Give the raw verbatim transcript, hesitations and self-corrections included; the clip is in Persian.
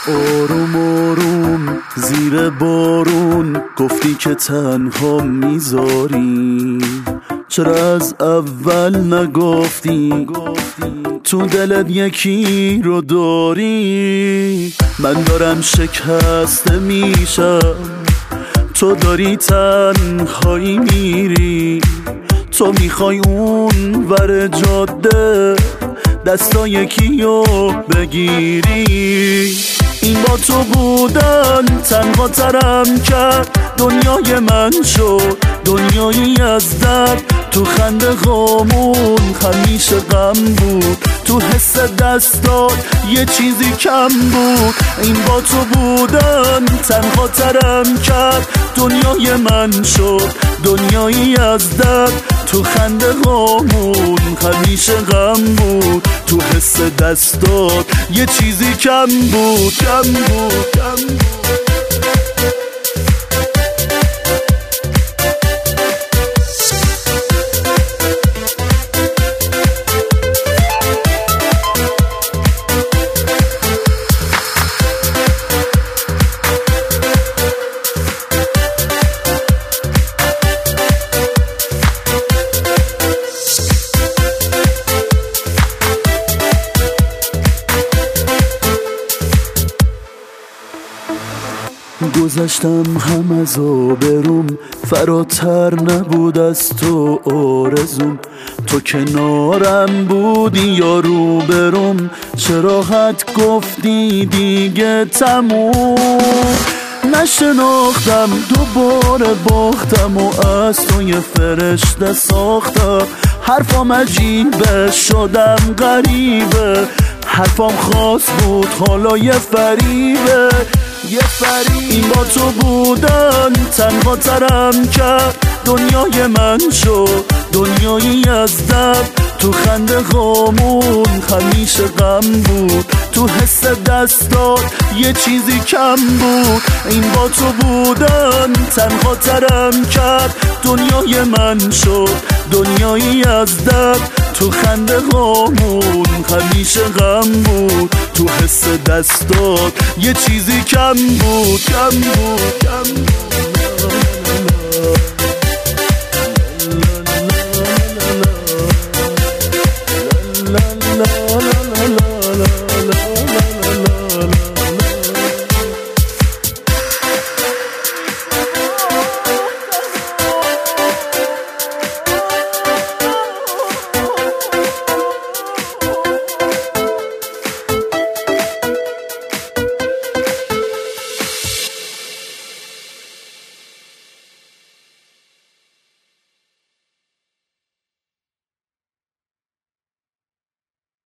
آروم آروم زیر بارون گفتی که تنها میذاری، چرا از اول نگفتی تو دلت یکی رو داری؟ من دارم شکسته میشم، تو داری تنهایی میری، تو میخوای اون ور جاده دستا یکیو بگیری. این با تو بودن تنها ترم کرد، دنیای من شد دنیایی از درد. تو خنده غمون همیشه غم بود، تو حس دستات یه چیزی کم بود. این با تو بودن تنها ترم کرد، دنیای من شد دنیایی از درد. تو خنده غمون همیشه غم بود، تو حس دستات یه چیزی کم بود کم بود کم بود. گذشتم هم از آبروم، فراتر نبود از تو آرزوم. تو کنارم بودی یا روبروم، چرا حد گفتی دیگه تموم؟ نشناختم دوباره باختم و از تو یه فرشته ساختم. حرفام عجیبه شدم غریبه، حرفام خاص بود حالا یه فریبه یه فریب. این با تو بودن تنها ترم کرد، دنیای من شد دنیایی از درد. تو خنده غمون همیشه غم بود، تو حس دستات یه چیزی کم بود. این با تو بودن تنها ترم کرد، دنیای من شد دنیایی از درد. تو خنده غمون همیشه غم بود، تو حس دستات یه چیزی کم بود کم بود کم بود.